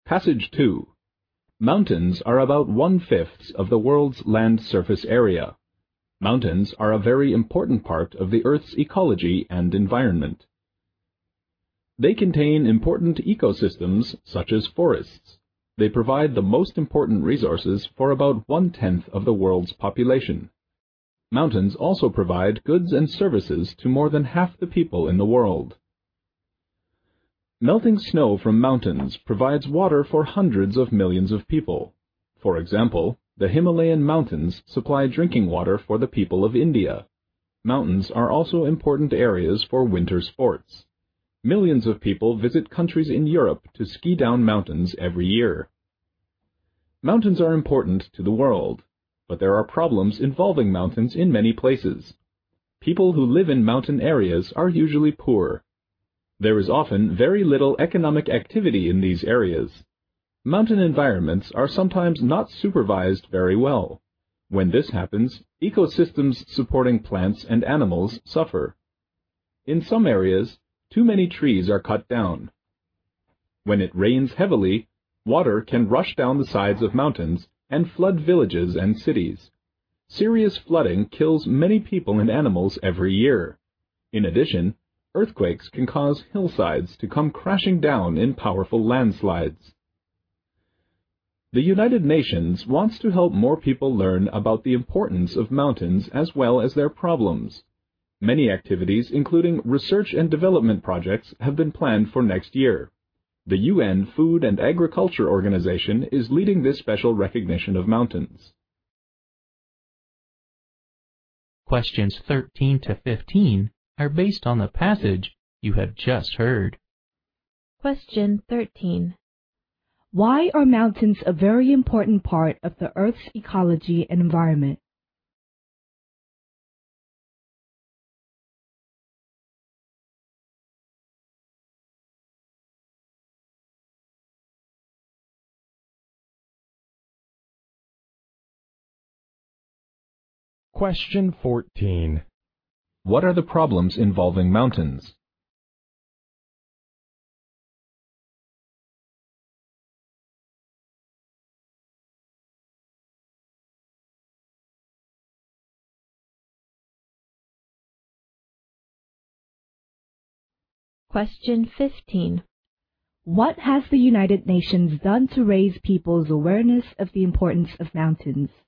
Passage 2. Mountains are about 1/5 of the world's land surface area. Mountains are a very important part of the Earth's ecology and environment. They contain important ecosystems such as forests. They provide the most important resources for about 1/10 of the world's population. Mountains also provide goods and services to more than half the people in the world. Melting snow from mountains provides water for hundreds of millions of people. For example, the Himalayan mountains supply drinking water for the people of India. Mountains are also important areas for winter sports. Millions of people visit countries in Europe to ski down mountains every year. Mountains are important to the world, but there are problems involving mountains in many places. People who live in mountain areas are usually poor. There is often very little economic activity in these areas. Mountain environments are sometimes not supervised very well. When this happens, ecosystems supporting plants and animals suffer. In some areas, too many trees are cut down. When it rains heavily, water can rush down the sides of mountains and flood villages and cities. Serious flooding kills many people and animals every year. In addition, earthquakes can cause hillsides to come crashing down in powerful landslides. The United Nations wants to help more people learn about the importance of mountains as well as their problems. Many activities, including research and development projects, have been planned for next year. The UN Food and Agriculture Organization is leading this special recognition of mountains. Questions 13 to 15 are based on the passage you have just heard. Question 13. Why are mountains a very important part of the Earth's ecology and environment? Question 14. What are the problems involving mountains? Question 15. What has the United Nations done to raise people's awareness of the importance of mountains?